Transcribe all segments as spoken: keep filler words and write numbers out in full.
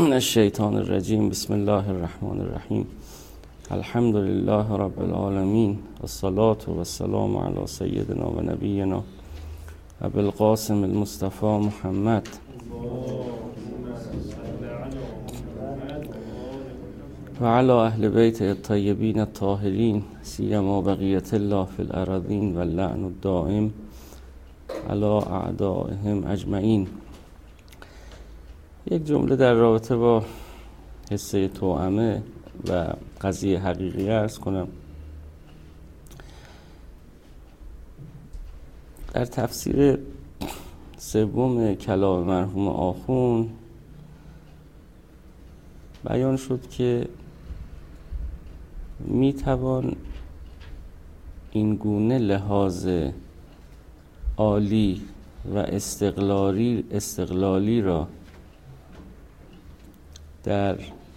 من الشیطان الرجیم. بسم الله الرحمن الرحیم. الحمد لله رب العالمین والصلاة والسلام علی سیدنا و نبینا ابی القاسم المصطفى محمد و علی اهل بیت الطیبین الطاهرین سیما بقیت الله فی الارضین و اللعن الدائم علی اعدائهم اجمعین. یک جمله در رابطه با حصه توأمه و قضیه حقیقی عرض کنم. در تفسیر سوم کلام مرحوم آخوند بیان شد که می توان این گونه لحاظ عالی و استقلالی استقلالی را در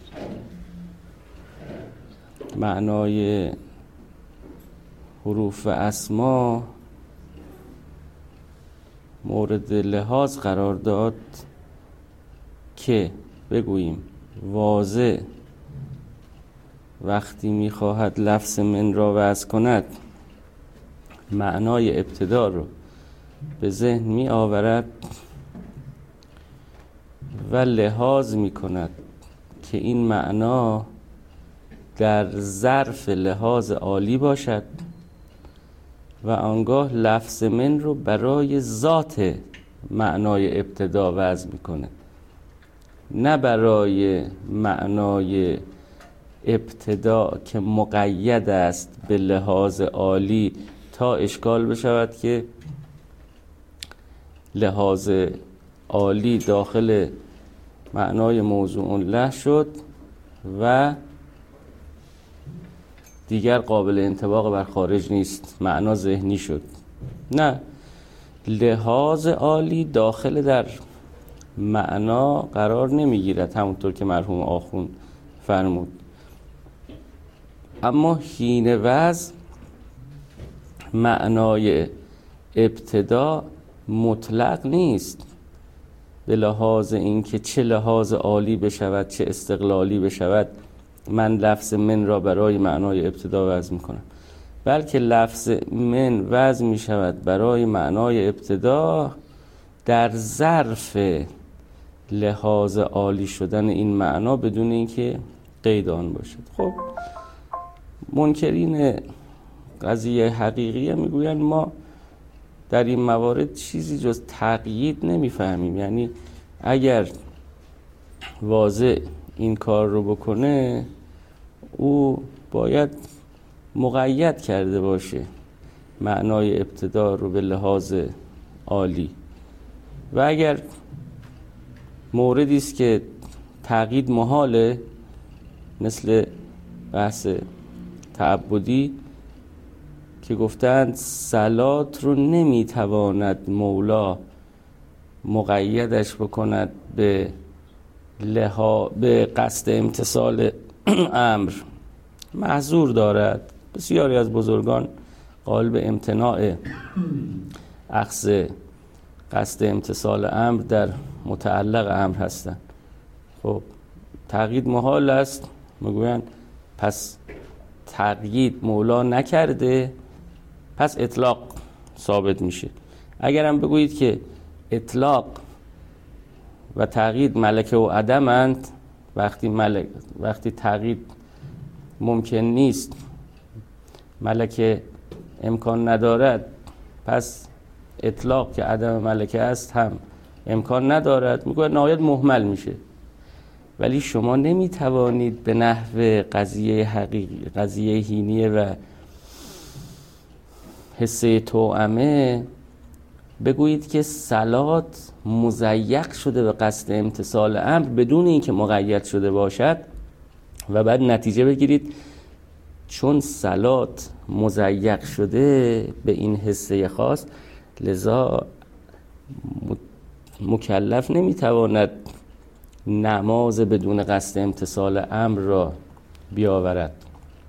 معنای حروف و اسما مورد لحاظ قرار داد که بگوییم واضح وقتی می‌خواهد لفظ من را وضع کند معنای ابتدا رو به ذهن می آورد و لحاظ می کند که این معنا در ظرف لحاظ عالی باشد و آنگاه لفظ من رو برای ذات معنای ابتدا وضع می کند، نه برای معنای ابتدا که مقید است به لحاظ عالی تا اشکال بشود که لحاظ عالی داخل معنای موضوع له شد و دیگر قابل انطباق بر خارج نیست، معنا ذهنی شد. نه، لحاظ عالی داخل در معنا قرار نمیگیرد همونطور که مرحوم آخوند فرمود، اما حین وضع معنای ابتدا مطلق نیست به لحاظ اینکه چه لحاظ عالی بشود چه استقلالی بشود من لفظ من را برای معنای ابتدا وضع میکنم، بلکه لفظ من وضع میشود برای معنای ابتدا در ظرف لحاظ عالی شدن این معنا بدون اینکه قید آن باشد. خب منکرین قضیه حقیقیه میگویند ما در این موارد چیزی جز تقیید نمیفهمیم، یعنی اگر واضح این کار رو بکنه او باید مقید کرده باشه معنای ابتدا رو به لحاظ عالی، و اگر موردی است که تقیید محاله مثل بحث تعبدی که گفتند صلات رو نمیتواند مولا مقیدش بکند به لها به قصد امتثال امر، معذور دارد. بسیاری از بزرگان قائل به امتناع اخذ قصد امتثال امر در متعلق امر هستند. خب تقیید محال است، میگویند پس تقیید مولا نکرده پس اطلاق ثابت میشه. اگرم بگویید که اطلاق و تقیید ملکه و عدمند، وقتی ملک وقتی تقیید ممکن نیست ملکه امکان ندارد پس اطلاق که عدم ملکه است هم امکان ندارد، میگوید نهایت مهمل میشه. ولی شما نمیتوانید به نحو قضیه حقیقی قضیه هینیه و حصه توأمه بگویید که صلات مضیق شده به قصد امتثال امر بدون اینکه مقید شده باشد و بعد نتیجه بگیرید چون صلات مضیق شده به این حصه خاص لذا مکلف نمیتواند نماز بدون قصد امتثال امر را بیاورد.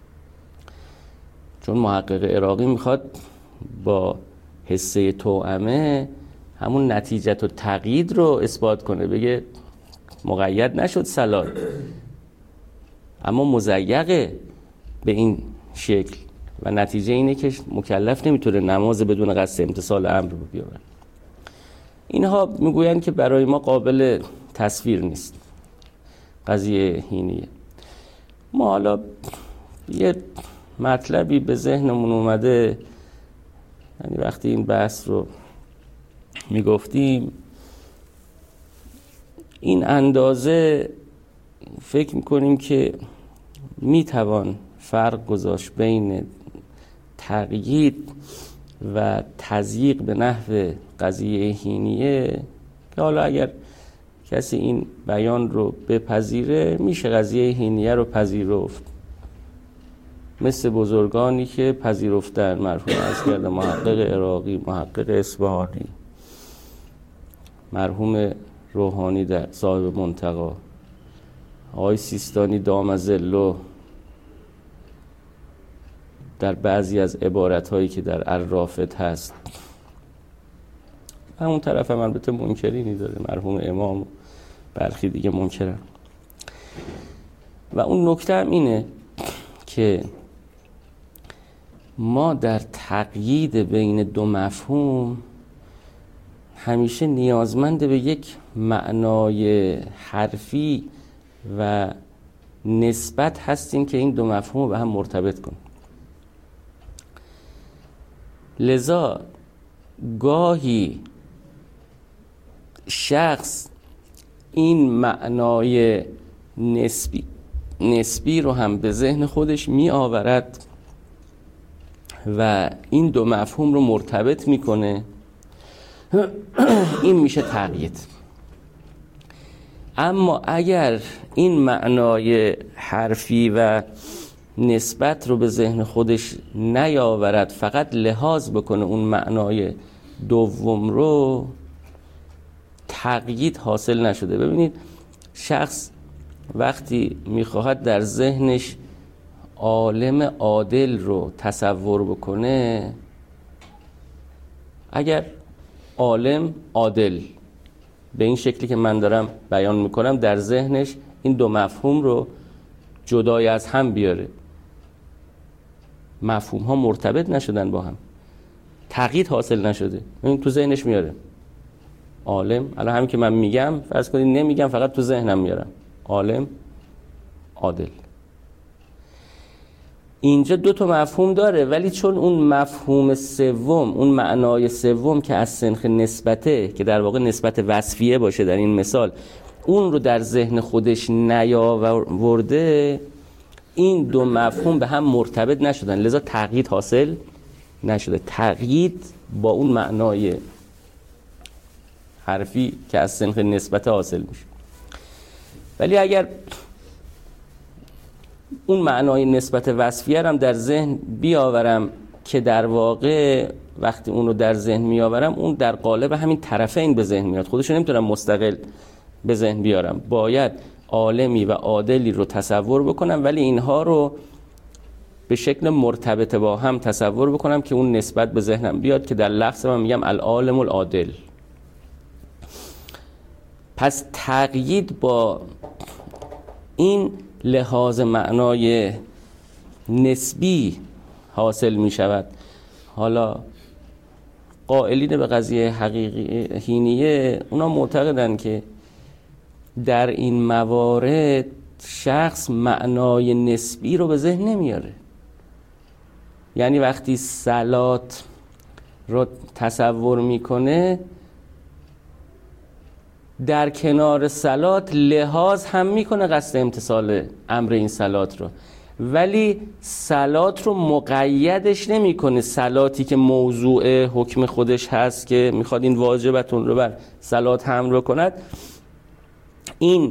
چون محقق عراقی میخواد با حصه توأمه همون نتیجت و تقیید رو اثبات کنه، بگه مقید نشد صلات، اما مضیقه به این شکل و نتیجه اینه که مکلف نمیتونه نماز بدون قصد امتثال امر رو بیاره. اینها میگویند که برای ما قابل تصویر نیست قضیه هینیه. ما حالا یه مطلبی به ذهنمون اومده، یعنی وقتی این بحث رو میگفتیم این اندازه فکر میکنیم که میتوان فرق گذاشت بین تقیید و تضییق به نحو قضیه هینیه که حالا اگر کسی این بیان رو بپذیره میشه قضیه هینیه رو پذیرفت، مثل بزرگانی که پذیرفتن، مرحوم ازگرد محقق عراقی، محقق اصفهانی، مرحوم روحانی در صاحب منتقی، آقای سیستانی دام ظله در بعضی از عبارت‌هایی که در الرافد هست. همون طرف هم البته منکرینی داره، مرحوم امام و برخی دیگه منکرن. و اون نکته هم اینه که ما در تقیید بین دو مفهوم همیشه نیازمند به یک معنای حرفی و نسبت هستیم که این دو مفهوم رو به هم مرتبط کنیم. لذا گاهی شخص این معنای نسبی نسبی رو هم به ذهن خودش می آورد و این دو مفهوم رو مرتبط میکنه، این میشه تقیید. اما اگر این معنای حرفی و نسبت رو به ذهن خودش نیاورد، فقط لحاظ بکنه اون معنای دوم رو، تقیید حاصل نشده. ببینید شخص وقتی میخواهد در ذهنش عالم عادل رو تصور بکنه، اگر عالم عادل به این شکلی که من دارم بیان میکنم در ذهنش این دو مفهوم رو جدای از هم بیاره، مفهوم ها مرتبط نشدن با هم، تقیید حاصل نشده، این تو ذهنش میاره عالم. الان همین که من میگم فرض کنید نمیگم، فقط تو ذهنم میارم عالم عادل. اینجا دو تا مفهوم داره، ولی چون اون مفهوم سوم، اون معنای سوم که از سنخ نسبته، که در واقع نسبت وصفیه باشه در این مثال، اون رو در ذهن خودش نیاورده، این دو مفهوم به هم مرتبط نشدن، لذا تقیید حاصل نشده. تقیید با اون معنای حرفی که از سنخ نسبت حاصل میشه. ولی اگر اون معنای نسبت وصفیه هم در ذهن بیاورم که در واقع وقتی اون رو در ذهن میآورم اون در قالب همین طرفین به ذهن میاد، خودش رو نمیتونم مستقل به ذهن بیارم، باید عالمی و عادلی رو تصور بکنم، ولی اینها رو به شکل مرتبط با هم تصور بکنم که اون نسبت به ذهنم بیاد، که در لفظ من میگم العالم العادل. پس تقیید با این لحاظ معنای نسبی حاصل می شود. حالا قائلین به قضیه حقیقی هینیه اونا معتقدن که در این موارد شخص معنای نسبی رو به ذهن نمیاره. یعنی وقتی صلات رو تصور میکنه، در کنار صلات لحاظ هم میکنه قصد امتثال امر این صلات رو، ولی صلات رو مقیدش نمیکنه. صلاتی که موضوع حکم خودش هست که میخواد این واجبتون رو بر صلات حمل کند، این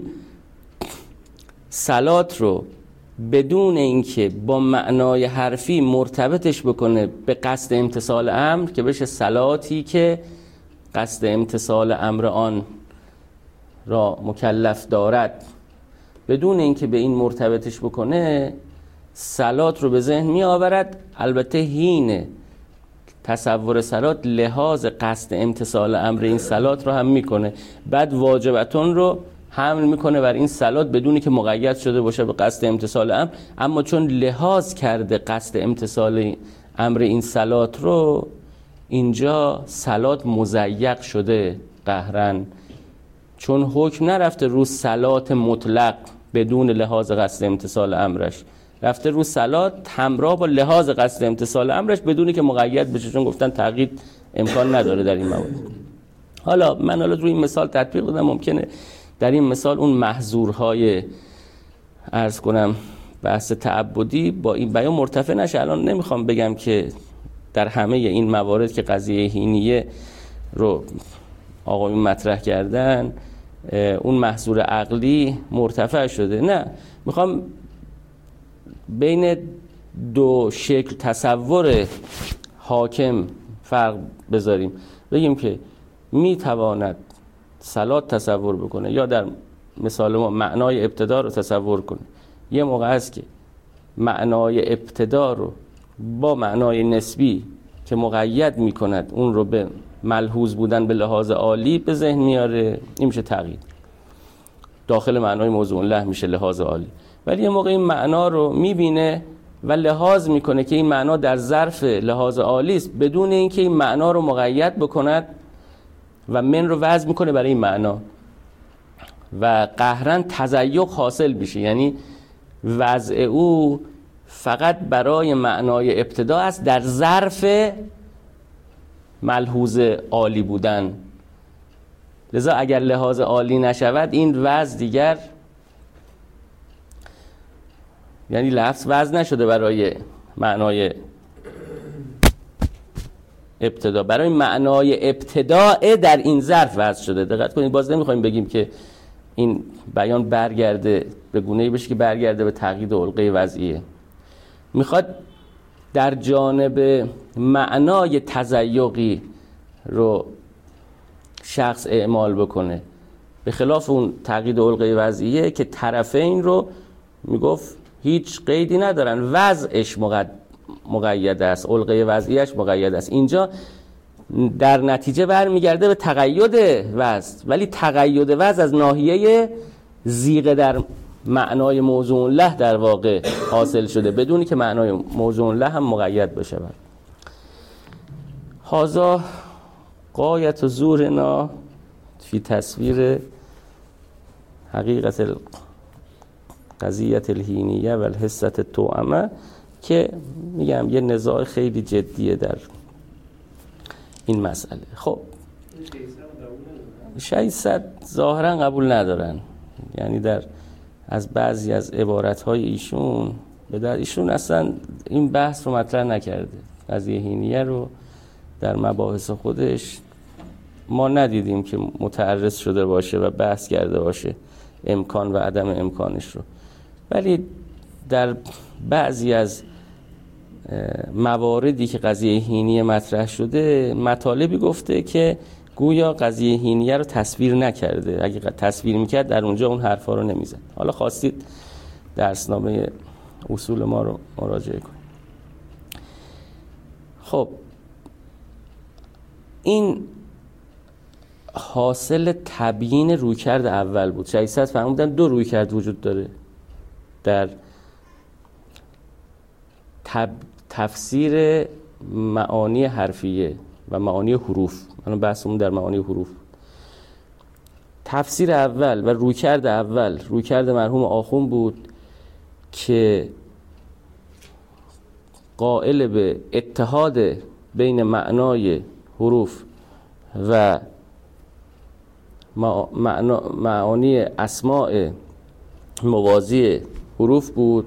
صلات رو بدون اینکه با معنای حرفی مرتبطش بکنه به قصد امتثال امر که بشه صلاتی که قصد امتثال امر آن را مکلف دارد، بدون اینکه به این مرتبطش بکنه صلات رو به ذهن می آورد. البته هین تصور صلات لحاظ قصد امتثال امر این صلات رو هم میکنه، بعد واجبتون رو حمل میکنه بر این صلات بدونی که مقید شده باشه به قصد امتثال امر، اما چون لحاظ کرده قصد امتثال امر این صلات رو، اینجا صلات مضیق شده قهرن، چون حکم نرفته رو صلات مطلق بدون لحاظ قصد امتثال امرش، رفته رو صلات همراه با لحاظ قصد امتثال امرش بدونی که مقید بشه، چون گفتن تقیید امکان نداره در این موارد. حالا من حالا روی این مثال تطبیق دادم، ممکنه در این مثال اون محظورهای عرض کنم بحث تعبدی با این بیان مرتفع نشه. الان نمیخوام بگم که در همه این موارد که قضیه هینیه رو آقایون مطرح کردن اون محظور عقلی مرتفع شده، نه، میخوام بین دو شکل تصور حاکم فرق بذاریم، بگیم که میتواند صلات تصور بکنه یا در مثال ما معنای ابتدا رو تصور کنه. یه موقع هست که معنای ابتدا رو با معنای نسبی که مقید میکند اون رو به ملحوظ بودن به لحاظ عالی به ذهن میاره، این میشه تقیید، داخل معنای موضوع له میشه لحاظ عالی. ولی یه موقع این معنا رو میبینه و لحاظ میکنه که این معنا در ظرف لحاظ عالی است بدون اینکه این معنا رو مقید بکند و من رو وضع میکنه برای این معنا و قهرن تضیق حاصل بشه، یعنی وضع او فقط برای معنای ابتدا است در ظرف ملحوظ عالی بودن. لذا اگر لحاظ عالی نشود این وضع دیگر، یعنی لفظ وضع نشده برای معنای ابتدا، برای معنای ابتداء در این ظرف وضع شده. دقت کنید، باز نمیخوایم بگیم که این بیان برگرده به گونه‌ای بشه که برگرده به تقیید علقه وضعیه، میخواد در جانب معنای تضیقی رو شخص اعمال بکنه، به خلاف اون تقیید علقه وضعیه که طرفین رو میگفت هیچ قیدی ندارن، وضعش مقید است، علقه وضعیش مقید است. اینجا در نتیجه برمیگرده به تقید وضع، ولی تقید وضع از ناحیه زیغه در معنای موضوع له در واقع حاصل شده بدونی که معنای موضوع له هم مقید بشه. هذا غایت زورنا فی تصویر حقیقت قضیه الهینیه و الحسه التوأمه، که میگم یه نزاع خیلی جدیه در این مسئله. خب ششصد ظاهرا قبول ندارن، یعنی در از بعضی از عبارت‌های ایشون به در ایشون اصلا این بحث رو مطرح نکرده، قضیه هینیه رو در مباحث خودش ما ندیدیم که متعرض شده باشه و بحث کرده باشه امکان و عدم امکانش رو، ولی در بعضی از مواردی که قضیه هینیه مطرح شده مطالبی گفته که گویا قضیه هینیه رو تصویر نکرده، اگه تصویر میکرد در اونجا اون حرفا رو نمیزد. حالا خواستید درسنامه اصول ما رو مراجعه کنید. خب این حاصل تبیین رویکرد اول بود. ششصد فهمیدن دو رویکرد وجود داره در تب... تفسیر معانی حرفیه و معانی حروف. من بحثمون در معانی حروف. تفسیر اول و رویکرد اول رویکرد مرحوم آخوند بود که قائل به اتحاد بین معنای حروف و معنا... معانی اسماء موازی حروف بود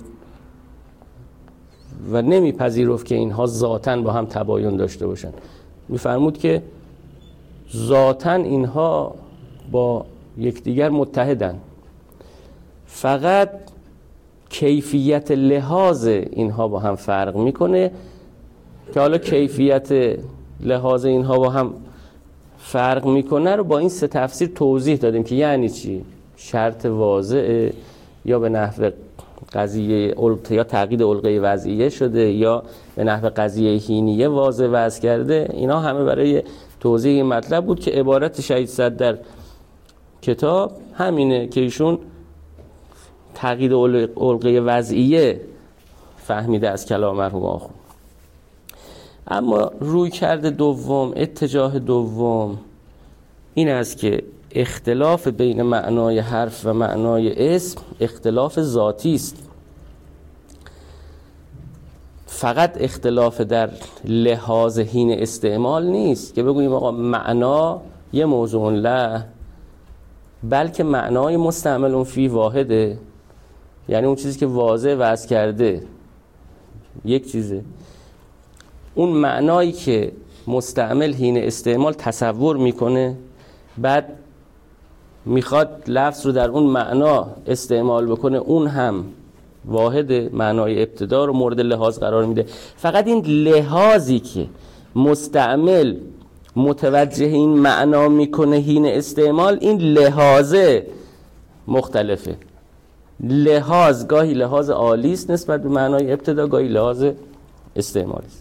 و نمیپذیرفت که اینها ذاتاً با هم تباین داشته باشن. میفرمود که ذاتاً اینها با یکدیگر متحدن، فقط کیفیت لحاظ اینها با هم فرق میکنه که حالا کیفیت لحاظ اینها با هم فرق میکنه رو با این سه تفسیر توضیح دادیم که یعنی چی. شرط واضحه یا به نحو قضیه یا تقیید علقه وضعیه شده یا به نحو قضیه هینیه واضح وضع کرده. اینا همه برای توضیح این مطلب بود که عبارت ششصد در کتاب همینه که ایشون تقیید علقه وضعیه فهمیده از کلام مرحوم آخوند. اما روی کرده دوم، اتجاه دوم این است که اختلاف بین معنای حرف و معنای اسم اختلاف ذاتی است. فقط اختلاف در لحاظ حین استعمال نیست که بگوییم آقا معنا یه موضوع له، بلکه معنای مستعمل فی واحده، یعنی اون چیزی که واضح وضع کرده یک چیزه، اون معنایی که مستعمل حین استعمال تصور میکنه بعد میخواد لفظ رو در اون معنا استعمال بکنه اون هم واحد، معنای ابتدا رو مورد لحاظ قرار میده. فقط این لحاظی که مستعمل متوجه این معنا میکنه حین استعمال، این لحاظه مختلفه. لحاظ گاهی لحاظ عالی است نسبت به معنای ابتدا، گاهی لحاظ استعمالی است.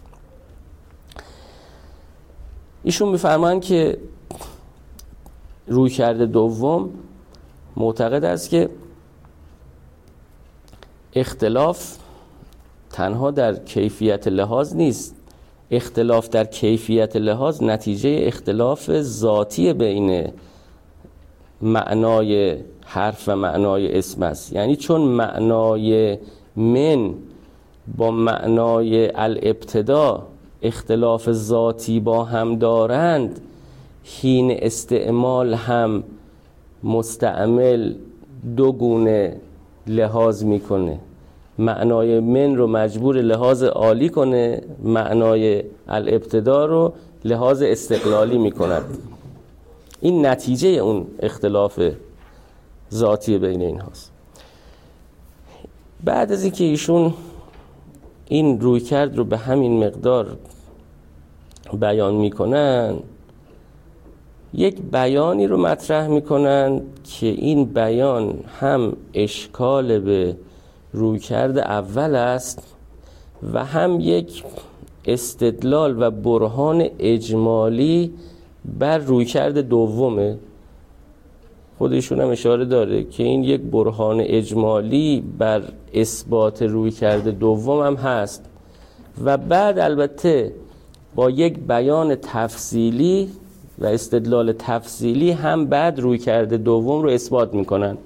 ایشون میفرمایند که روی کرده دوم معتقد است که اختلاف تنها در کیفیت لحاظ نیست، اختلاف در کیفیت لحاظ نتیجه اختلاف ذاتی بین معنای حرف و معنای اسم است. یعنی چون معنای من با معنای الابتدا اختلاف ذاتی با هم دارند، حین استعمال هم مستعمل دو گونه لحاظ میکنه. معنای من رو مجبور لحاظ عالی کنه، معنای الابتدا رو لحاظ استقلالی میکند. این نتیجه اون اختلاف ذاتی بین این هاست. بعد از اینکه ایشون این روی کرد رو به همین مقدار بیان میکنن، یک بیانی رو مطرح میکنن که این بیان هم اشکال به روی کرد اول است و هم یک استدلال و برهان اجمالی بر روی کرد دومه. خودشون هم اشاره داره که این یک برهان اجمالی بر اثبات روی کرد دوم هم هست و بعد البته با یک بیان تفصیلی و استدلال تفصیلی هم بعد روی کرد دوم رو اثبات میکنن.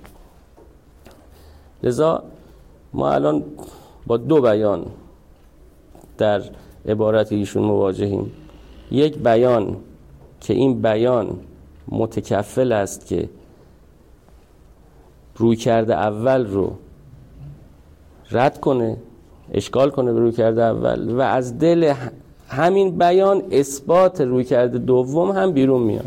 لذا ما الان با دو بیان در عبارت ایشون مواجهیم. یک بیان که این بیان متکفل است که روی کرده اول رو رد کنه، اشکال کنه به روی کرده اول و از دل همین بیان اثبات روی کرده دوم هم بیرون میاد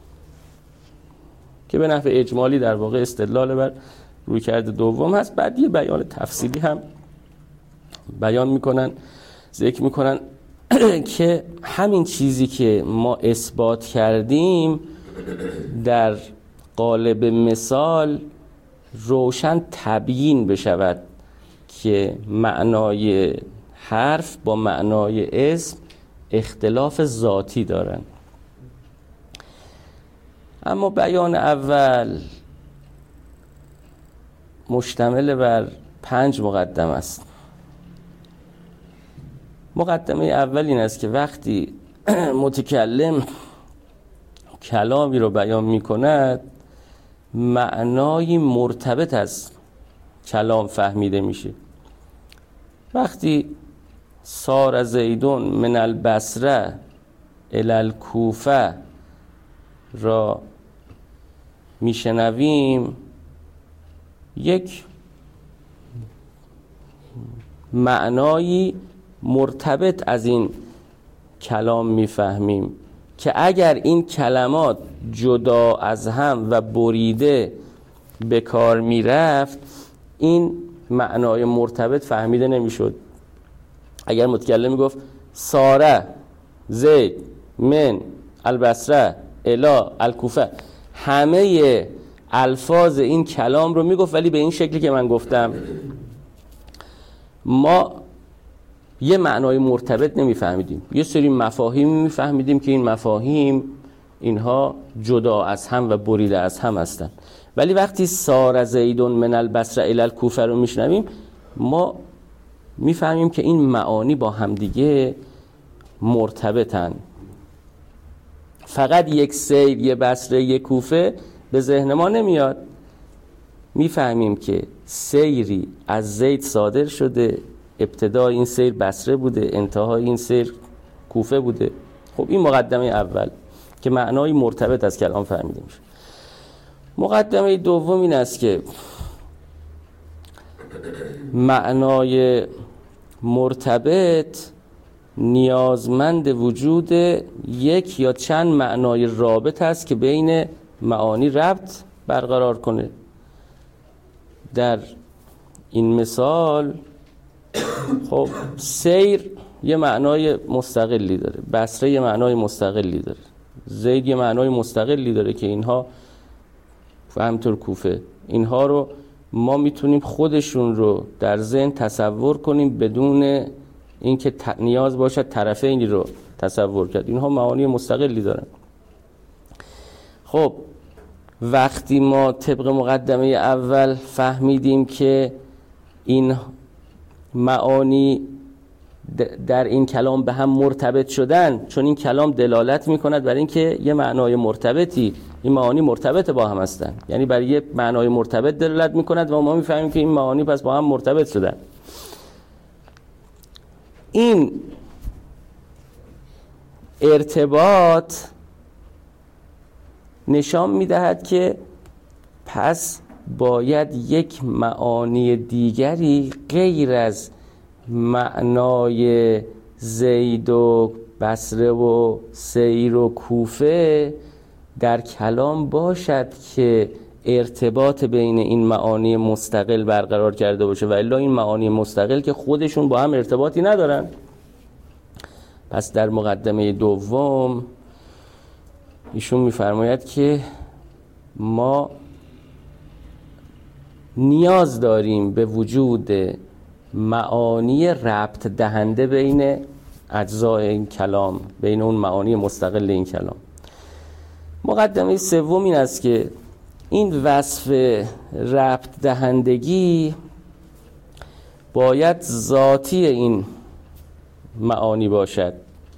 که به نحو اجمالی در واقع استدلال بر روی کرده دوم هست. بعد یه بیان تفصیلی هم بیان میکنن، ذکر میکنن که همین چیزی که ما اثبات کردیم در قالب مثال روشن تبیین بشود که معنای حرف با معنای اسم اختلاف ذاتی دارن. اما بیان اول مشتمل بر پنج مقدمه است. مقدمه اول این است که وقتی متکلم کلامی رو بیان می کند معنای مرتبط از کلام فهمیده میشه. وقتی سار زیدون من البصره الی الکوفه را میشنویم یک معنایی مرتبط از این کلام میفهمیم که اگر این کلمات جدا از هم و بریده به کار میرفت این معنای مرتبط فهمیده نمیشد. اگر متکلم میگفت ساره زید من البصره الی الکوفه، همه الفاظ این کلام رو میگفت ولی به این شکلی که من گفتم، ما یه معنای مرتبط نمیفهمیدیم. یه سری مفاهیم میفهمیدیم که این مفاهیم اینها جدا از هم و بریده از هم هستند. ولی وقتی سار زیدون من البصره الی الکوفه رو میشنویم، ما میفهمیم که این معانی با همدیگه مرتبطن. فقط یک سیر، یک بصره، یک کوفه به ذهن ما نمیاد. میفهمیم که سیری از زید صادر شده، ابتدای این سیر بصره بوده، انتهای این سیر کوفه بوده. خب این مقدمه اول که معنای مرتبط از کلام فهمیده میشه. مقدمه دوم این است که معنای مرتبط نیازمند وجود یک یا چند معنای رابط است که بین معانی ربط برقرار کنه. در این مثال خب سیر یه معنای مستقلی داره، بصره یه معنای مستقلی داره، زید یه معنای مستقلی داره که اینها و همطور کوفه، اینها رو ما میتونیم خودشون رو در ذهن تصور کنیم بدون اینکه نیاز باشد طرفینی رو تصور کرد. اینها معانی مستقلی دارن. خب وقتی ما طبق مقدمه اول فهمیدیم که این معانی در این کلام به هم مرتبط شدن، چون این کلام دلالت میکند بر اینکه یه معنای مرتبطی، این معانی مرتبط با هم هستن، یعنی برای یه معنای مرتبط دلالت میکند و ما میفهمیم که این معانی پس با هم مرتبط شدن. این ارتباط نشان میدهد که پس باید یک معانی دیگری غیر از معنای زید و بصره و سیر و کوفه در کلام باشد که ارتباط بین این معانی مستقل برقرار کرده باشه، و الا این معانی مستقل که خودشون با هم ارتباطی ندارن. پس در مقدمه دوم ایشون میفرماید که ما نیاز داریم به وجود معانی ربط دهنده بین اجزای این کلام، بین اون معانی مستقل این کلام. مقدمه سوم این است که این وصف ربط دهندگی باید ذاتی این معانی باشد،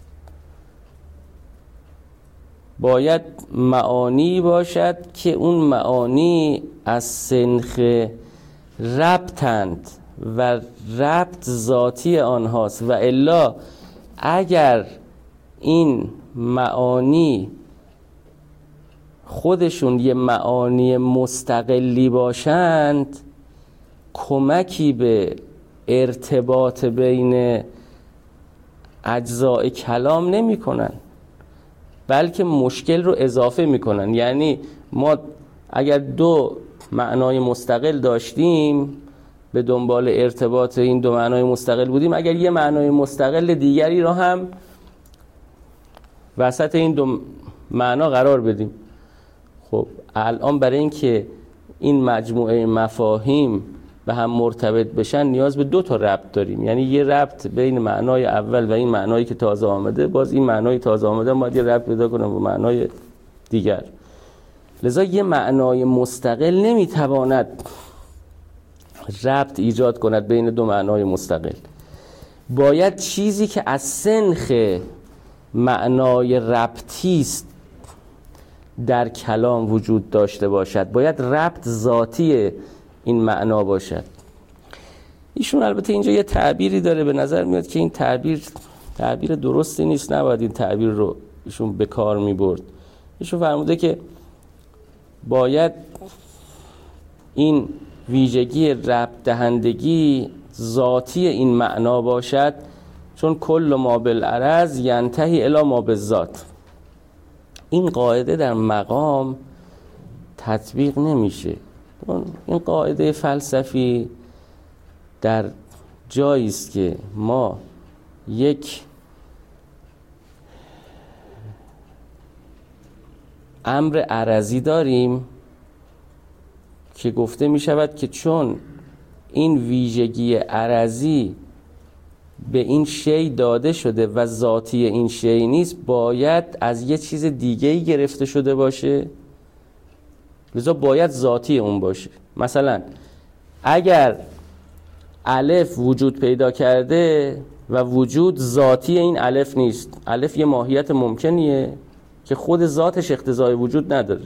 باید معانی باشد که اون معانی از سنخ ربطند و ربط ذاتی آنهاست، و الا اگر این معانی خودشون یه معانی مستقلی باشند کمکی به ارتباط بین اجزای کلام نمی کنن، بلکه مشکل رو اضافه می کنن. یعنی ما اگر دو معنای مستقل داشتیم به دنبال ارتباط این دو معنای مستقل بودیم، اگر یه معنای مستقل دیگری رو هم وسط این دو معنا قرار بدیم، خب الان برای اینکه این مجموعه مفاهیم به هم مرتبط بشن نیاز به دو تا ربط داریم. یعنی یه ربط بین معنای اول و این معنایی که تازه آمده، باز این معنای تازه آمده باید یه ربط پیدا کنه با معنای دیگر. لذا یه معنای مستقل نمیتواند ربط ایجاد کند بین دو معنای مستقل. باید چیزی که از سنخ معنای ربطی است در کلام وجود داشته باشد، باید ربط ذاتی این معنا باشد. ایشون البته اینجا یه تعبیری داره، به نظر میاد که این تعبیر تعبیر درستی نیست، نباید این تعبیر رو ایشون به کار میبرد. ایشون فرموده که باید این ویژگی ربط دهندگی ذاتی این معنا باشد، چون کل ما بالعرض ینتهی الی ما بالذات. این قاعده در مقام تطبیق نمیشه. این قاعده فلسفی در جایی است که ما یک امر عرضی داریم که گفته می شود که چون این ویژگی عرضی به این شی داده شده و ذاتی این شی نیست، باید از یه چیز دیگه‌ای گرفته شده باشه، لذا باید ذاتی اون باشه. مثلا اگر الف وجود پیدا کرده و وجود ذاتی این الف نیست، الف یه ماهیت ممکنیه که خود ذاتش اقتضای وجود نداره،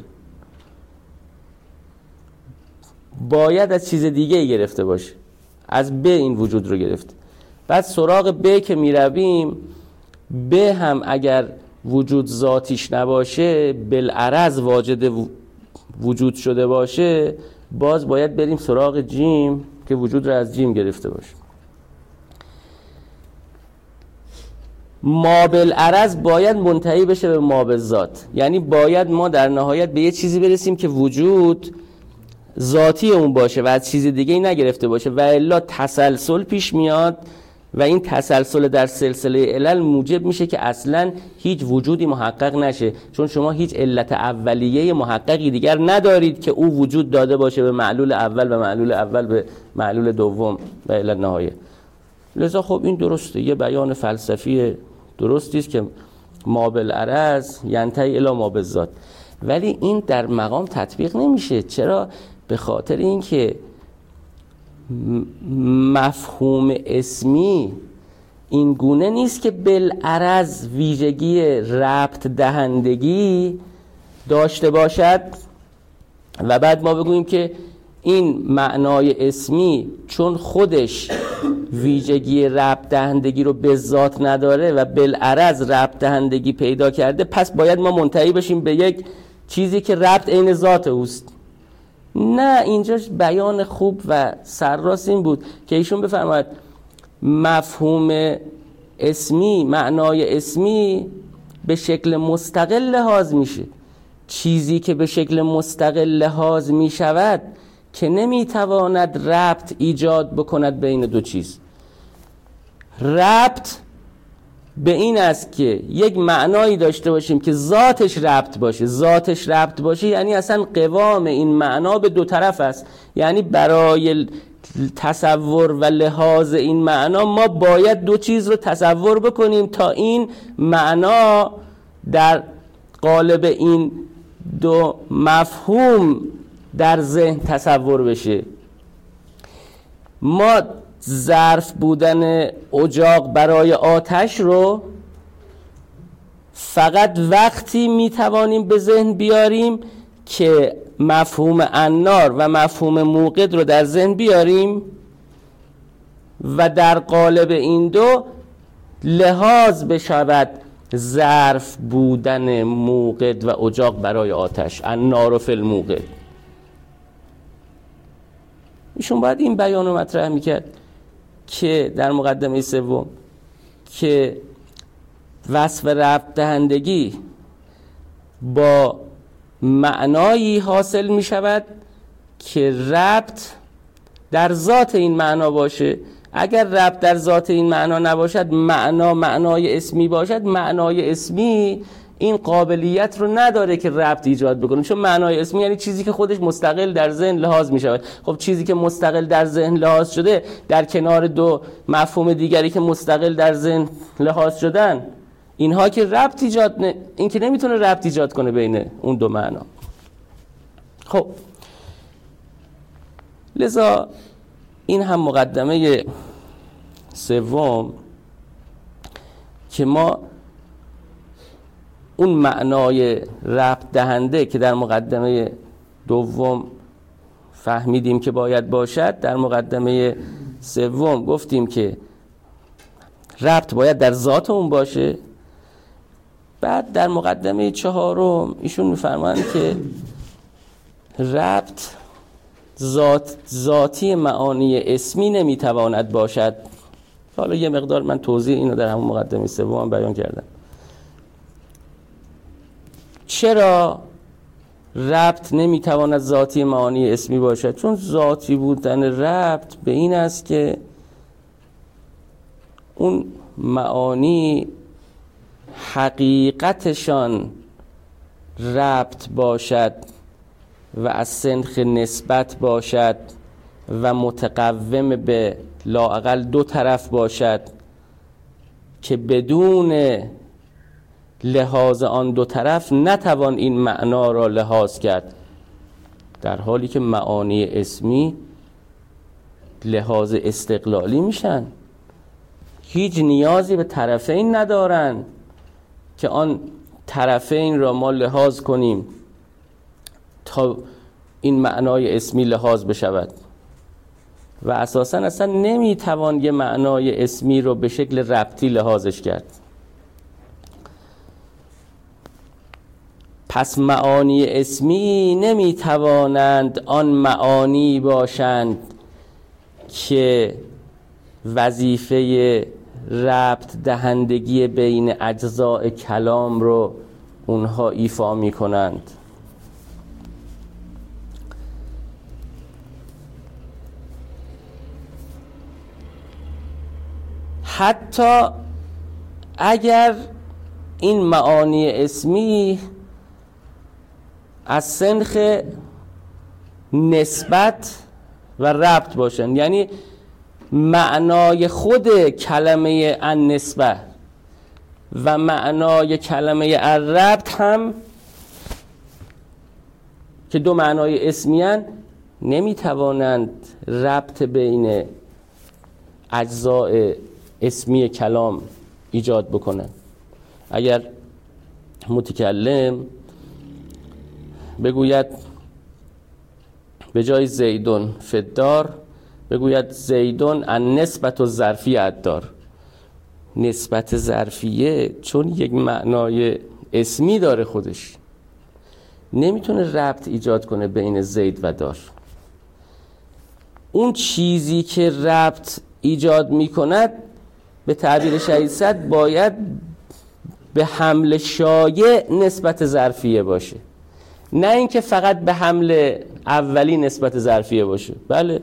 باید از چیز دیگه‌ای گرفته باشه، از ب این وجود رو گرفته. بعد سراغ ب که می رویم، ب هم اگر وجود ذاتیش نباشه، بالعرض واجد وجود شده باشه، باز باید بریم سراغ جیم که وجود رو از جیم گرفته باشه. ما بالعرض باید منتهی بشه به ما بالذات، یعنی باید ما در نهایت به یه چیزی برسیم که وجود ذاتی اون باشه و از چیز دیگه ای نگرفته باشه، و الا تسلسل پیش میاد و این تسلسل در سلسله علل موجب میشه که اصلا هیچ وجودی محقق نشه، چون شما هیچ علت اولیه محققی دیگر ندارید که او وجود داده باشه به معلول اول و معلول اول به معلول دوم و الی نهایه. لذا خب این درسته، یه بیان فلسفی درستی است که ما بالعرض ینتهی الی ما بالذات، ولی این در مقام تطبیق نمیشه. چرا؟ به خاطر اینکه مفهوم اسمی این گونه نیست که بالعرض ویژگی ربط دهندگی داشته باشد و بعد ما بگوییم که این معنای اسمی چون خودش ویژگی ربط دهندگی رو به ذات نداره و بالعرض ربط دهندگی پیدا کرده، پس باید ما منتهی بشیم به یک چیزی که ربط عین ذات اوست. نه، اینجا بیان خوب و سرراست این بود که ایشون بفرماید مفهوم اسمی، معنای اسمی به شکل مستقل لحاظ میشه. چیزی که به شکل مستقل لحاظ میشود که نمیتواند ربط ایجاد بکند بین دو چیز. ربط به این است که یک معنایی داشته باشیم که ذاتش ربط باشه. ذاتش ربط باشه یعنی اصلا قوام این معنا به دو طرف است، یعنی برای تصور و لحاظ این معنا ما باید دو چیز رو تصور بکنیم تا این معنا در قالب این دو مفهوم در ذهن تصور بشه. ما ظرف بودن اجاق برای آتش رو فقط وقتی میتوانیم به ذهن بیاریم که مفهوم النار و مفهوم موقد رو در ذهن بیاریم و در قالب این دو لحاظ بشود ظرف بودن موقد و اجاق برای آتش، النار فی الموقد. ایشون باید این بیان رو مطرح میکرد که در مقدمه سوم که وصف ربط دهندگی با معنایی حاصل می شود که ربط در ذات این معنا باشه. اگر ربط در ذات این معنا نباشد، معنا معنای اسمی باشد، معنای اسمی این قابلیت رو نداره که ربط ایجاد بکنه، چون معنای اسمی یعنی چیزی که خودش مستقل در ذهن لحاظ می شود. خب چیزی که مستقل در ذهن لحاظ شده در کنار دو مفهوم دیگری که مستقل در ذهن لحاظ شدن، اینها که ربط ایجاد نه، این که نمیتونه ربط ایجاد کنه بین اون دو معنا. خب لذا این هم مقدمه سوم که ما اون معنای ربط دهنده که در مقدمه دوم فهمیدیم که باید باشد، در مقدمه سوم گفتیم که ربط باید در ذات اون باشه. بعد در مقدمه چهارم ایشون میفرمایند که ربط ذات ذاتی معانی اسمی نمیتواند باشد. حالا یه مقدار من توضیح اینو در همون مقدمه سوم بیان کردم. چرا ربط نمیتواند ذاتی معانی اسمی باشد؟ چون ذاتی بودن ربط به این است که اون معانی حقیقتشان ربط باشد و از سنخ نسبت باشد و متقوم به لااقل دو طرف باشد که بدون لحاظ آن دو طرف نتوان این معنا را لحاظ کرد، در حالی که معانی اسمی لحاظ استقلالی میشن، هیچ نیازی به طرفین ندارن که آن طرفین را ما لحاظ کنیم تا این معنای اسمی لحاظ بشود. و اساساً اصلا نمیتوان یه معنای اسمی رو به شکل ربطی لحاظش کرد. پس معانی اسمی نمیتوانند آن معانی باشند که وظیفه ربط دهندگی بین اجزاء کلام رو اونها ایفا می کنند. حتی اگر این معانی اسمی از سنخ نسبت و ربط باشن، یعنی معنای خود کلمه النسبه و معنای کلمه الربط هم که دو معنای اسمیان نمیتوانند ربط بین اجزاء اسمی کلام ایجاد بکنند. اگر متکلم بگوید به جای زیدون فدار بگوید زیدون النسبت و ظرفیه الدار، نسبت ظرفیه چون یک معنای اسمی داره خودش نمیتونه ربط ایجاد کنه بین زید و دار. اون چیزی که ربط ایجاد میکند به تعبیر شهید صدر باید به حمل شایع نسبت ظرفیه باشه، نه اینکه فقط به حمل اولی نسبت ظرفیه باشه. بله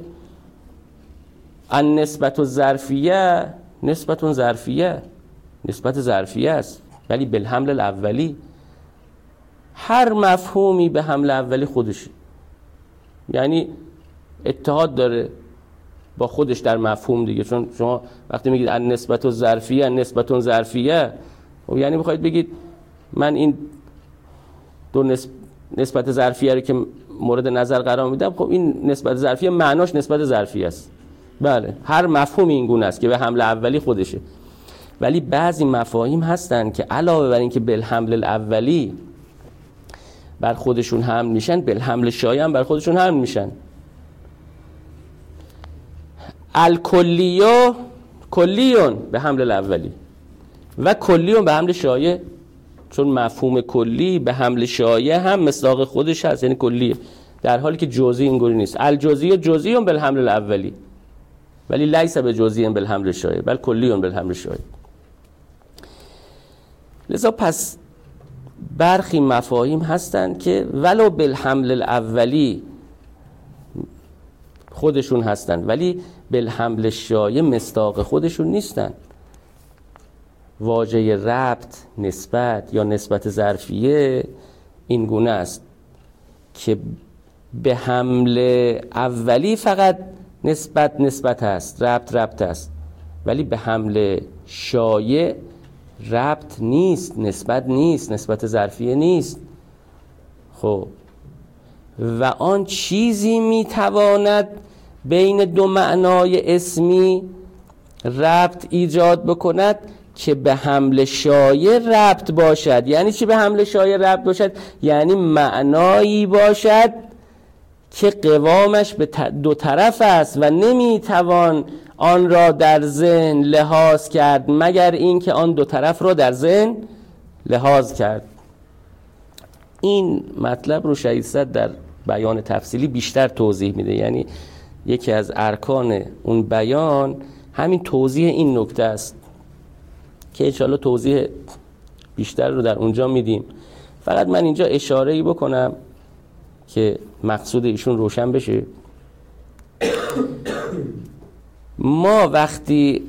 النسبت و ظرفیه نسبت ظرفیه نسبت ظرفیه است، ولی بالحمل الاولی هر مفهومی به حمل اولی خودشه، یعنی اتحاد داره با خودش در مفهوم دیگه. چون شما وقتی میگید النسبت و ظرفیه نسبت ظرفیه، خب یعنی بخواید بگید من این دو نسب... نسبت ظرفیه رو که مورد نظر قرار میدم، خب این نسبت ظرفیه معناش نسبت ظرفیه است. بله هر مفهوم این گونه است که به حمل اولی خودشه، ولی بعضی مفاهیم هستن که علاوه بر این که بالحمل الاولی بر خودشون حمل میشن، بالحمل شایع هم بر خودشون حمل میشن. الکلیو کلیون به حمل الاولی و کلیون به حمل شایع، چون مفهوم کلی به حمل شایع هم مصداق خودش هست، یعنی کلیه، در حالی که جزئی اینگونه نیست. الجزئی جزئی بالحمل الاولی ولی لیس به جزئی بالحمل شایع بل کلیون بالحمل شایع. لذا پس برخی مفاهیم هستند که ولو بالحمل الاولی خودشون هستند ولی بالحمل شایع مصداق خودشون نیستن. واژه ربط، نسبت یا نسبت ظرفیه این گونه است که به حمل اولی فقط نسبت نسبت است، ربط ربط است، ولی به حمل شایع ربط نیست، نسبت نیست، نسبت ظرفیه نیست. خب و آن چیزی میتواند بین دو معنای اسمی ربط ایجاد بکند که به حمل شایع ربط باشد. یعنی چی به حمل شایع ربط باشد؟ یعنی معنایی باشد که قوامش به دو طرف است و نمیتوان آن را در ذهن لحاظ کرد مگر اینکه آن دو طرف را در ذهن لحاظ کرد. این مطلب رو شهید صدر در بیان تفصیلی بیشتر توضیح میده، یعنی یکی از ارکان اون بیان همین توضیح این نکته است که انشاءالله توضیح بیشتر رو در اونجا میدیم. فقط من اینجا اشاره‌ای بکنم که مقصود ایشون روشن بشه. ما وقتی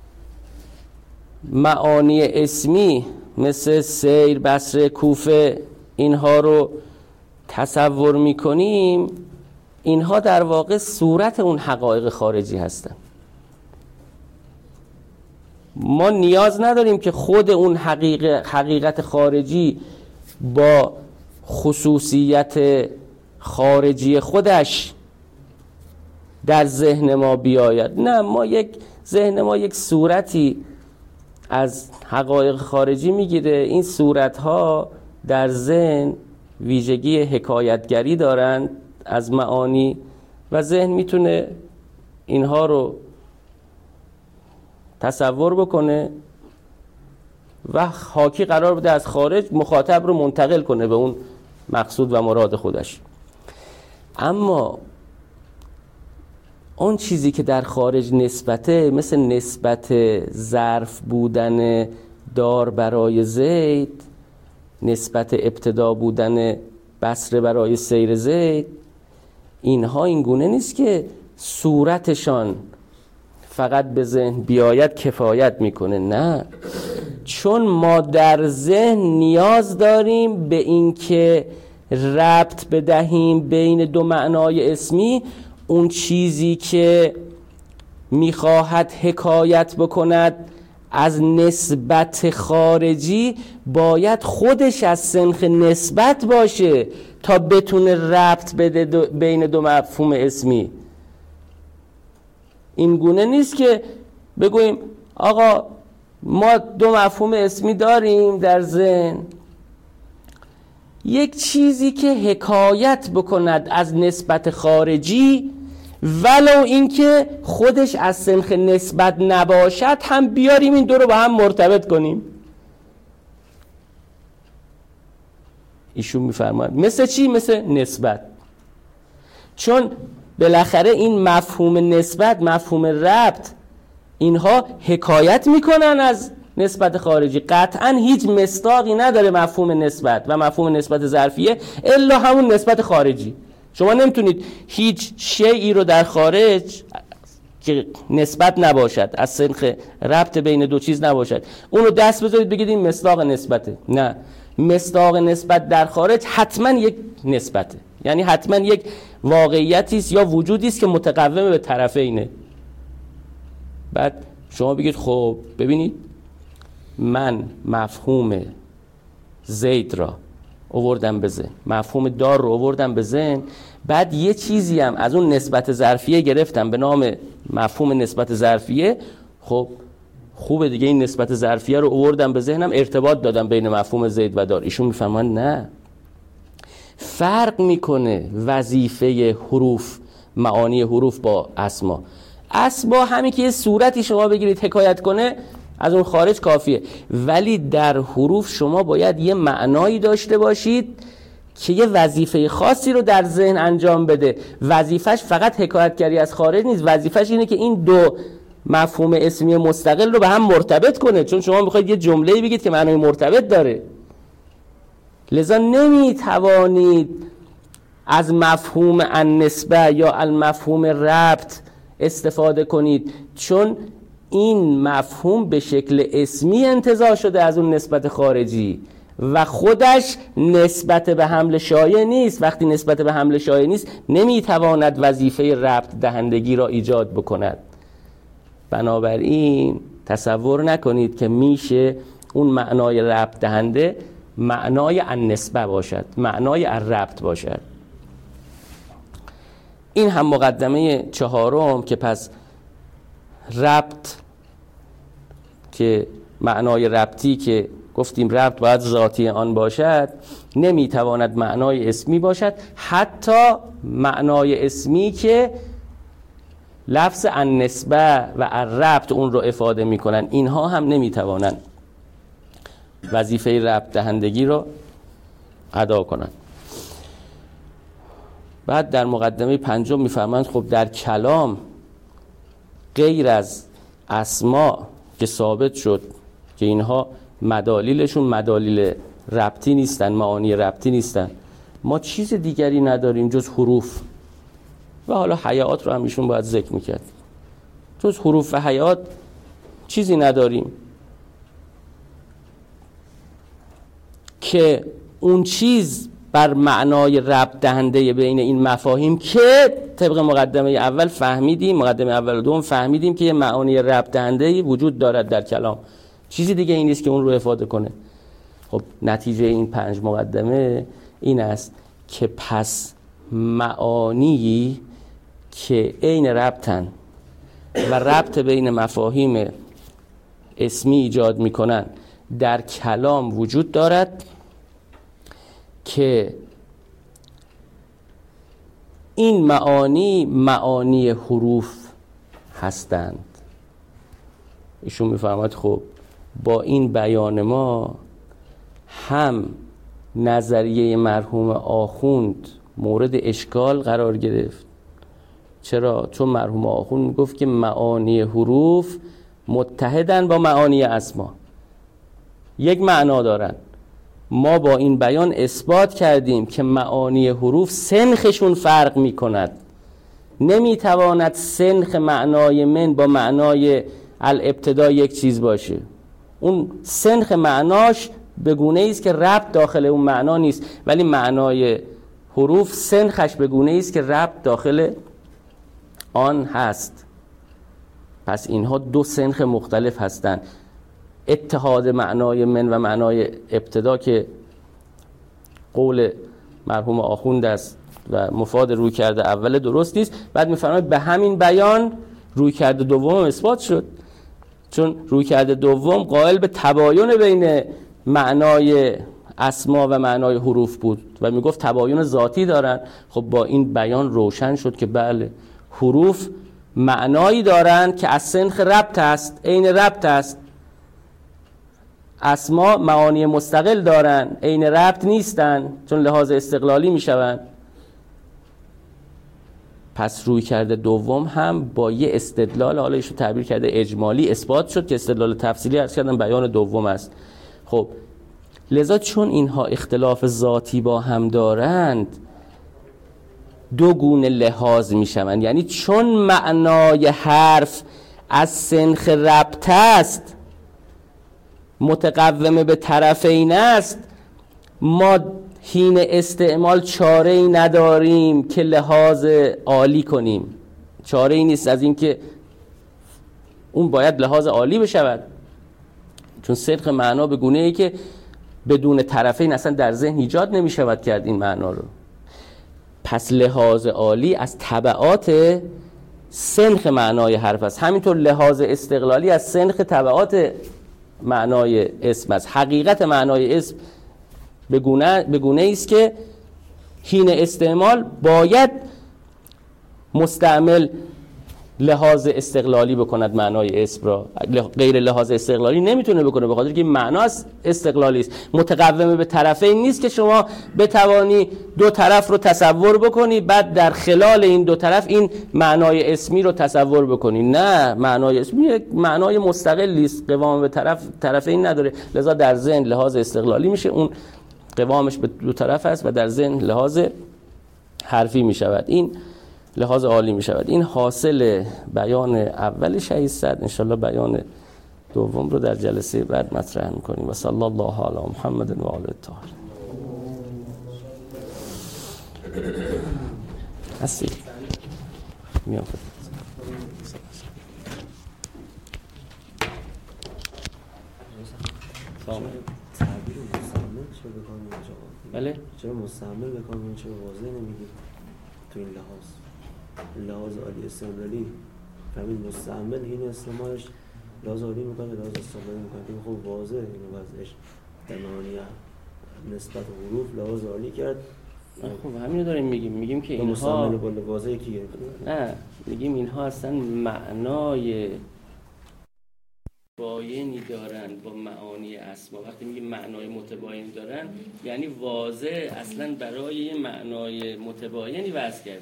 معانی اسمی مثل سیر، بصره، کوفه اینها رو تصور میکنیم، اینها در واقع صورت اون حقایق خارجی هستن. ما نیاز نداریم که خود اون حقیقت, حقیقت خارجی با خصوصیت خارجی خودش در ذهن ما بیاید. نه، ما یک ذهن ما یک صورتی از حقایق خارجی میگیره. این صورتها در ذهن ویژگی حکایتگری دارند از معانی و ذهن میتونه اینها رو تصور بکنه و حاکی قرار بده از خارج مخاطب رو منتقل کنه به اون مقصود و مراد خودش. اما اون چیزی که در خارج نسبته، مثل نسبت ظرف بودن دار برای زید، نسبت ابتدا بودن بصره برای سیر زید، اینها این گونه نیست که صورتشان فقط به ذهن بیاید کفایت میکنه. نه، چون ما در ذهن نیاز داریم به این که ربط بدهیم بین دو معنای اسمی، اون چیزی که میخواهد حکایت بکند از نسبت خارجی باید خودش از سنخ نسبت باشه تا بتونه ربط بده دو بین دو مفهوم اسمی. این گونه نیست که بگوییم آقا ما دو مفهوم اسمی داریم در ذهن، یک چیزی که حکایت بکند از نسبت خارجی ولو اینکه خودش از سنخ نسبت نباشد هم بیاریم این دو رو با هم مرتبط کنیم. ایشون میفرماید مثل چی؟ مثل نسبت. چون بالاخره این مفهوم نسبت، مفهوم ربط، اینها حکایت میکنن از نسبت خارجی. قطعا هیچ مصداقی نداره مفهوم نسبت و مفهوم نسبت ظرفیه الا همون نسبت خارجی. شما نمیتونید هیچ شیئی رو در خارج که نسبت نباشد، از سنخ ربط بین دو چیز نباشد، اون رو دست بذارید بگید این مصداق نسبته. نه، مصداق نسبت در خارج حتما یک نسبته، یعنی حتما یک واقعیتی است یا وجودی است که متقوم به طرفینه. بعد شما بگید خب ببینید من مفهوم زید را آوردم به ذهن، مفهوم دار رو آوردم به ذهن، بعد یه چیزی هم از اون نسبت ظرفیه گرفتم به نام مفهوم نسبت ظرفیه. خب خوبه دیگه، این نسبت ظرفیه رو آوردم به ذهنم، ارتباط دادم بین مفهوم زید و دار. ایشون میفهمن نه، فرق میکنه وظیفه حروف، معانی حروف با اسما. اسما همین که یه صورتی شما بگیرید حکایت کنه از اون خارج کافیه، ولی در حروف شما باید یه معنایی داشته باشید که یه وظیفه خاصی رو در ذهن انجام بده. وظیفش فقط حکایتگری از خارج نیست، وظیفش اینه که این دو مفهوم اسمی مستقل رو به هم مرتبط کنه. چون شما میخواید یه جمله‌ای بگید که معنای مرتبط داره، لذا نمیتوانید از مفهوم النسبه یا المفهوم ربط استفاده کنید، چون این مفهوم به شکل اسمی انتزاع شده از اون نسبت خارجی و خودش نسبت به حمل شایع نیست. وقتی نسبت به حمل شایع نیست نمیتواند وظیفه ربط دهندگی را ایجاد بکند. بنابراین تصور نکنید که میشه اون معنای ربط دهنده معنای النسبه باشد، معنای الربط باشد. این هم مقدمه چهارم که پس ربط که معنای ربطی که گفتیم ربط باید ذاتی آن باشد، نمیتواند معنای اسمی باشد، حتی معنای اسمی که لفظ النسبه و الربط اون رو افاده میکنن، اینها هم نمیتوانند وظیفه ربط دهندگی رو ادا کنند. بعد در مقدمه پنجم میفرمایند خب در کلام غیر از اسما که ثابت شد که اینها مدالیلشون مدالیل ربطی نیستن، معانی ربطی نیستن، ما چیز دیگری نداریم جز حروف و حالا حیات رو هم ایشون باید ذکر میکرد. جز حروف و حیات چیزی نداریم که اون چیز بر معنای ربط دهنده بین این مفاهیم که طبق مقدمه اول فهمیدیم، مقدمه اول و دوم فهمیدیم که یه معانی ربط دهنده وجود دارد در کلام، چیزی دیگه این نیست که اون رو افاده کنه. خب نتیجه این پنج مقدمه این است که پس معانی که عین ربطن و ربط بین مفاهیم اسمی ایجاد میکنن در کلام وجود دارد که این معانی معانی حروف هستند. ایشون میفهمد خب با این بیان ما هم نظریه مرحوم آخوند مورد اشکال قرار گرفت. چرا؟ چون مرحوم آخوند میگفت که معانی حروف متحدن با معانی اسما، یک معنا دارن. ما با این بیان اثبات کردیم که معانی حروف سنخشون فرق میکند، نمیتواند سنخ معنای من با معنای الابتدا یک چیز باشه. اون سنخ معناش به گونه‌ای است که ربط داخل اون معنا نیست، ولی معنای حروف سنخش به گونه‌ای است که ربط داخل آن هست. پس اینها دو سنخ مختلف هستند. اتحاد معنای من و معنای ابتدا که قول مرحوم آخوند است و مفاد روی کرده اول درست نیست. بعد میفرماید به همین بیان روی کرده دوم اثبات شد، چون روی کرده دوم قائل به تباین بین معنای اسما و معنای حروف بود و میگفت تباین ذاتی دارن. خب با این بیان روشن شد که بله، حروف معنایی دارند که از سنخ ربط است، عین ربط است. اسما معانی مستقل دارن، عین ربط نیستن، چون لحاظ استقلالی میشوند. پس روی کرده دوم هم با یه استدلال، حالا ایشو تعبیر کرده اجمالی، اثبات شد که استدلال تفصیلی عرض کردم بیان دوم است. خب لذا چون اینها اختلاف ذاتی با هم دارند دو گونه لحاظ میشوند. یعنی چون معنای حرف از سنخ ربط است، متقوم به طرفین است، ما حین استعمال چاره ای نداریم که لحاظ عالی کنیم. چاره ای نیست از این که اون باید لحاظ عالی بشود، چون صدق معنا به گونه ای که بدون طرفین اصلا در ذهن ایجاد نمی شود کرد این معنا رو. پس لحاظ عالی از تبعات سنخ معنای حرف است. همینطور لحاظ استقلالی از سنخ تبعات معنای اسم است. حقیقت معنای اسم به گونه به گونه است که حین استعمال باید مستعمل لحاظ استقلالی بکند معنای اسم را، غیر لحاظ استقلالی نمیتونه بکنه، به خاطر که معنا استقلالی است. متقوم به طرفین نیست که شما بتوانی دو طرف رو تصور بکنی بعد در خلال این دو طرف این معنای اسمی رو تصور بکنی. نه، معنای اسمی یک معنای مستقلی است، قوام به طرف طرفین نداره، لذا در ذهن لحاظ استقلالی میشه، اون قوامش به دو طرف است و در ذهن لحاظ حرفی میشود، این لحاظ عالی می شود. این حاصل بیان اول شهید صدر. انشالله بیان دوم رو در جلسه بعد مطرح می‌کنیم. و صلی الله علی محمد و آله الطاهرین. هستی میام خدمت. تعبیر مستعمل چه بکنیم جواب؟ بله؟ چرا مستعمل بکنیم، چرا واضح نمیگیم تو این لحاظ؟ لحاظ عالی استعمالی فهمید مستعمل این استعمالش لحاظ عالی میکنه، لحاظ استعمالی میکنه. خب واضح اینو وضعش در معانی نسبت حروف لحاظ عالی کرد. خب همین رو داریم میگیم، میگیم که اینها مستعمل با واضح یکی گرفت. نه، میگیم اینها اصلا معنای متباینی دارن با معانی اسما. وقتی میگیم معنای متباین دارن یعنی واضح اصلا برای معنای متباینی وضع کرده.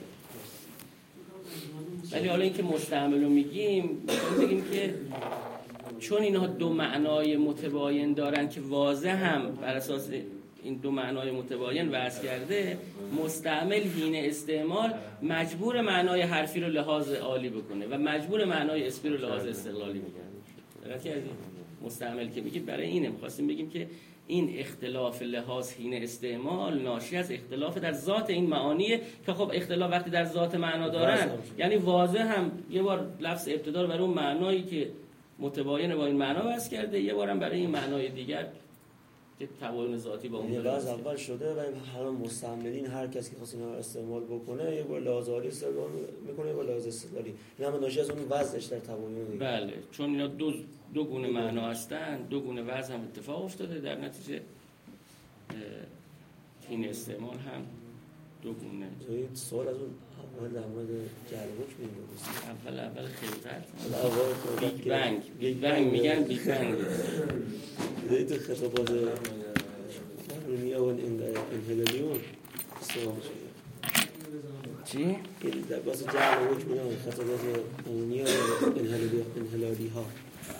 ولی حالا اینکه مستعمل رو میگیم میگیم که چون اینها دو معنای متباین دارن که واضح هم بر اساس این دو معنای متباین وضع کرده، مستعمل حین استعمال مجبور معنای حرفی رو لحاظ عالی بکنه و مجبور معنای اسمی رو لحاظ استقلالی میکنه. دقت کردید مستعمل که میگیم برای اینه، می‌خواستیم بگیم که این اختلاف لحاظ حین استعمال ناشی از اختلاف در ذات این معانیه که خب اختلاف وقتی در ذات معنا دارن یعنی واضح هم یه بار لفظ ابتدا رو برای اون معنایی که متباین با این معنا بس کرده، یه بارم برای این معنای دیگر که تباین ذاتی با اون یه لحاظ اول شده و همه مستعملین هر کسی که خواست اینا رو استعمال بکنه یه بار لحاظ عالی استعمال میکنه یه بار لحاظ استدلالی، این همه ناشی از اون وضعش در تباین دیگه. بله چون اینا دو دو گونه معنا هستن، دو گونه وضع هم اتفاق افتاده، در نتیجه این استعمال هم دو گونه. توی سوال از اون اول در مورد جعل حکم میگم اول اول خلقت اول بیگ بنگ بیگ بنگ میگن بیگ بنگ دیدی تو خطابات قانونیه و انحلالیون سوال شده چی؟ این در باز جعل حکم میگم خطابات قانونیه و انحلالی ها